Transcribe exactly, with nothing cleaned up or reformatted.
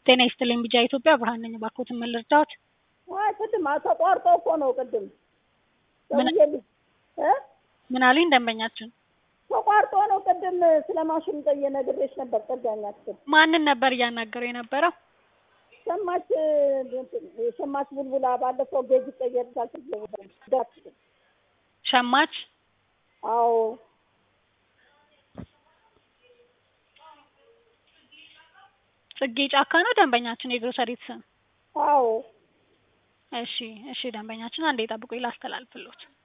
ጤና ይስጥልኝ ቢጫ ኢትዮጵያ ብርሃን ነኝ። እባክዎትን ምን ልርዳዎት? አይ ቅድም ተቋርጦ እኮ ነው ቅድም ምን ደውዬልሽ እ ምን አሉኝ ደንበኛችን? ተቋርጦ ነው ቅድም ስለማሽን ጠየ ነግሬሽ ነበር። ጠጋኛችን ማንን ነበር እያናገሩ የነበረው? ሸማች ሸማች ቡልቡላ ባለፈው ጌጅ ቀየርታል ትገኛለሽ። ሸማች አዎ ጽጌ ጫካ ነው ደንበኛችን የግሮሰሪት ስም? አዎ እሺ እሺ ደንበኛችን አንዴ ጠብቁኝ ላስተላልፍልዎት።